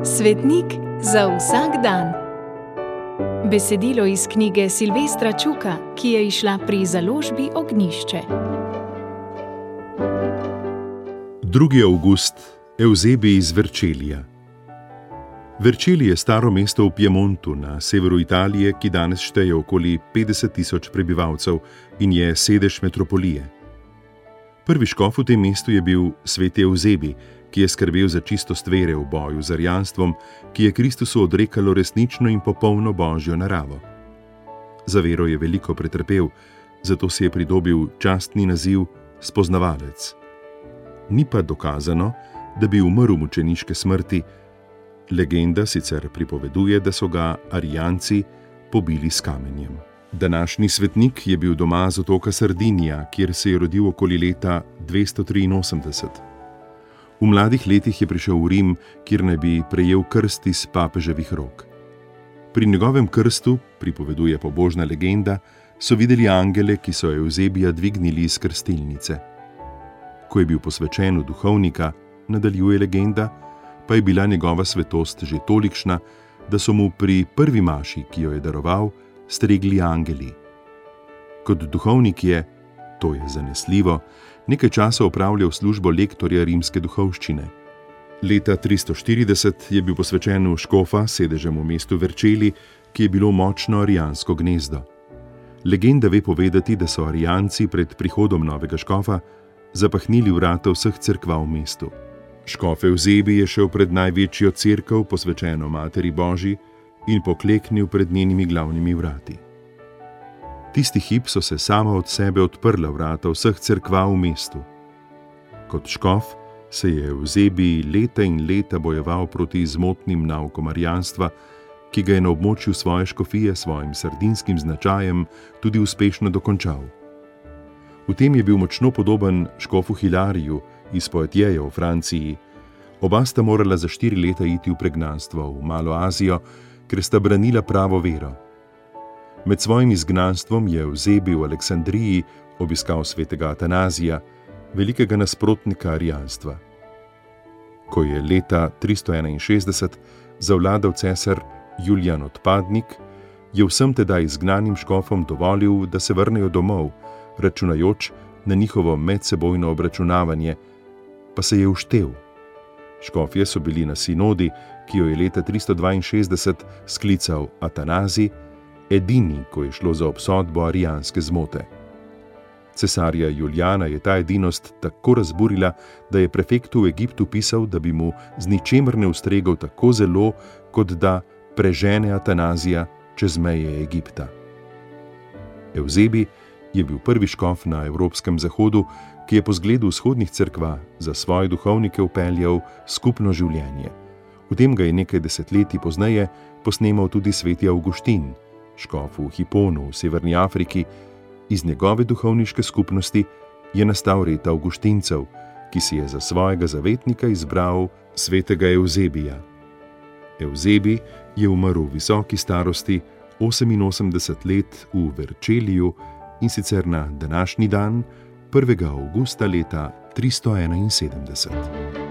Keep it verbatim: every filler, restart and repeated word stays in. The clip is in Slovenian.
Svetnik za vsak dan. Besedilo iz knjige Silvestra Čuka, ki je izšla pri založbi Ognjišče. drugi avgust. Evzebij iz Vercelija. Vercelij je staro mesto v Piemontu na severu Italije, ki danes šteje okoli petdeset tisoč prebivalcev in je sedež metropolije. Prvi škof v tem mestu je bil sveti Evzebij, ki je skrbel za čistost vere v boju z arijanstvom, ki je Kristusu odrekalo resnično in popolno božjo naravo. Za vero je veliko pretrpel, zato si je pridobil častni naziv spoznavalec. Ni pa dokazano, da bi umrl mučeniške smrti. Legenda sicer pripoveduje, da so ga arijanci pobili s kamenjem. Današnji svetnik je bil doma z otoka Sardinija, kjer se je rodil okoli leta dvesto triinosemdeset. V mladih letih je prišel v Rim, kjer naj bi prejel krst iz papeževih rok. Pri njegovem krstu, pripoveduje pobožna legenda, so videli angele, ki so Evzebija dvignili iz krstilnice. Ko je bil posvečen v duhovnika, nadaljuje legenda, pa je bila njegova svetost že tolikšna, da so mu pri prvi maši, ki jo je daroval, stregli angeli. Kot duhovnik je, to je zanesljivo, nekaj časa opravljal službo lektorja rimske duhovščine. Leta tristo štirideset je bil posvečen v škofa, sedežem v mestu Vercelij, ki je bilo močno arijansko gnezdo. Legenda ve povedati, da so arijanci pred prihodom novega škofa zapahnili vrata vseh cerkva v mestu. Škof Evzebij je šel pred največjo cerkev, posvečeno Materi Božji, in pokleknil pred njenimi glavnimi vrati. Tisti hip so se sama od sebe odprla vrata vseh cerkva v mestu. Kot škof se je Evzebij leta in leta bojeval proti zmotnim naukom arijanstva, ki ga je na območju svoje škofije svojim sardinskim značajem tudi uspešno dokončal. V tem je bil močno podoben škofu Hilariju iz Poitieja v Franciji. Oba sta morala za štiri leta iti v pregnanstvo v Malo Azijo, ker sta branila pravo vero. Med svojim izgnanstvom je Evzebij v Aleksandriji obiskal svetega Atanazija, velikega nasprotnika arijanstva. Ko je leta tristo enainšestdeset zavladal cesar Julijan Odpadnik, je vsem tedaj izgnanim škofom dovolil, da se vrnejo domov, računajoč na njihovo medsebojno obračunavanje, pa se je uštel. Škofje so bili na sinodi, ki jo je leta tristo dvainšestdeset sklical Atanazij, edini, ko je šlo za obsodbo arijanske zmote. Cesarja Julijana je ta edinost tako razburila, da je prefektu v Egiptu pisal, da bi mu z ničemer ne ustregel tako zelo, kot da prežene Atanazija čez meje Egipta. Evzebij je bil prvi škof na evropskem zahodu, ki je po zgledu vzhodnih cerkva za svoje duhovnike vpeljal skupno življenje. V tem ga je nekaj desetletij pozneje posnemal tudi sveti Avguštin, škof v Hiponu v severni Afriki. Iz njegove duhovniške skupnosti je nastal red Avguštincev, ki si je za svojega zavetnika izbral svetega Evzebija. Evzebij je umrl v visoki starosti, oseminosemdeset let, v Verceliju, in sicer na današnji dan, prvega avgusta leta tristo enainsedemdeset.